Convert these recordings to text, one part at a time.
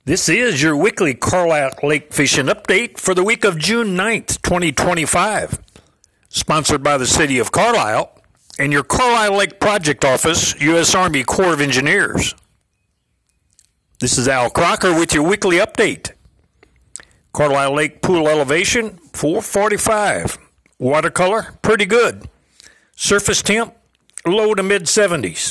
This is your weekly Carlisle Lake Fishing Update for the week of June 9th, 2025. Sponsored by the City of Carlisle and your Carlisle Lake Project Office, U.S. Army Corps of Engineers. This is Al Crocker with your weekly update. Carlisle Lake pool elevation, 445. Watercolor, pretty good. Surface temp, low to mid-70s.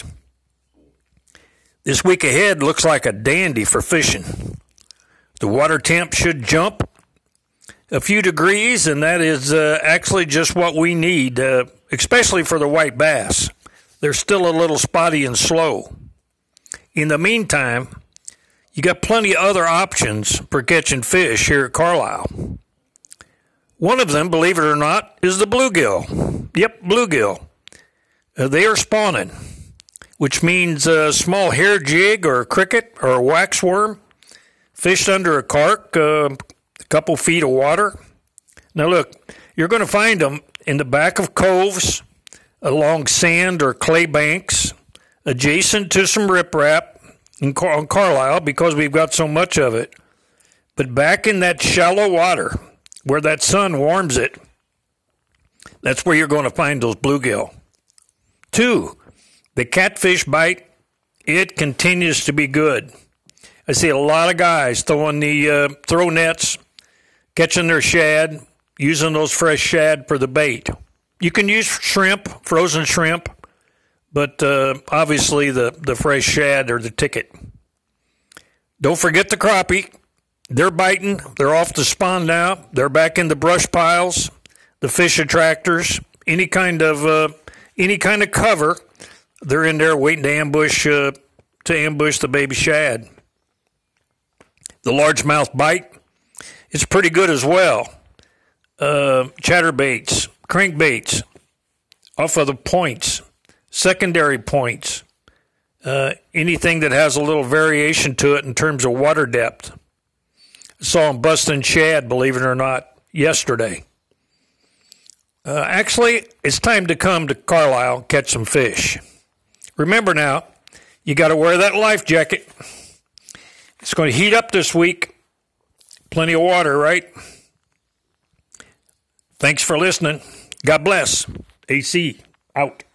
This week ahead looks like a dandy for fishing. The water temp should jump a few degrees, and that is actually just what we need, especially for the white bass. They're still a little spotty and slow. In the meantime, you got plenty of other options for catching fish here at Carlisle. One of them, believe it or not, is the bluegill. Yep, bluegill. They are spawning, which means a small hair jig or a cricket or a waxworm fished under a cark, a couple feet of water. Now look, you're going to find them in the back of coves, along sand or clay banks, adjacent to some riprap on Carlisle because we've got so much of it. But back in that shallow water where that sun warms it, that's where you're going to find those bluegill. 2, the catfish bite, it continues to be good. I see a lot of guys throwing the throw nets, catching their shad, using those fresh shad for the bait. You can use shrimp, frozen shrimp, but obviously the fresh shad are the ticket. Don't forget the crappie. They're biting. They're off to spawn now. They're back in the brush piles, the fish attractors, any kind of cover. They're in there waiting to ambush the baby shad. The largemouth bite, it's pretty good as well. Chatterbaits, crankbaits, off of the points, secondary points, anything that has a little variation to it in terms of water depth. I saw them busting shad, believe it or not, yesterday. Actually, it's time to come to Carlisle and catch some fish. Remember now, you got to wear that life jacket. It's going to heat up this week. Plenty of water, right? Thanks for listening. God bless. AC out.